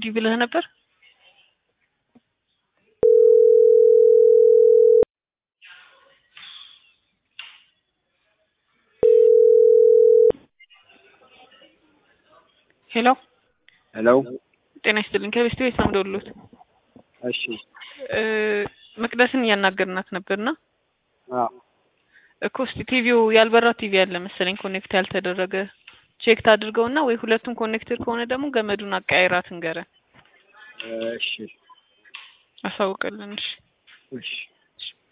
እንዲህ ብለህ ነበር? ሄሎ ሄሎ ጤና ይስጥልኝ ከቤስት ቤት ነው ደውሎት እሺ መቅደስን እያናገርናት ነበርና እኮ እስቲ ቲቪው ያልበራ ቲቪ ያለ መሰለኝ ኮኔክት ያልተደረገ ቼክ ታድርገውና ወይ ሁለቱም ኮኔክትድ ከሆነ ደግሞ ገመዱን አቀያይራት እንገረ እሺ አሳውቀልን እሺ እሺ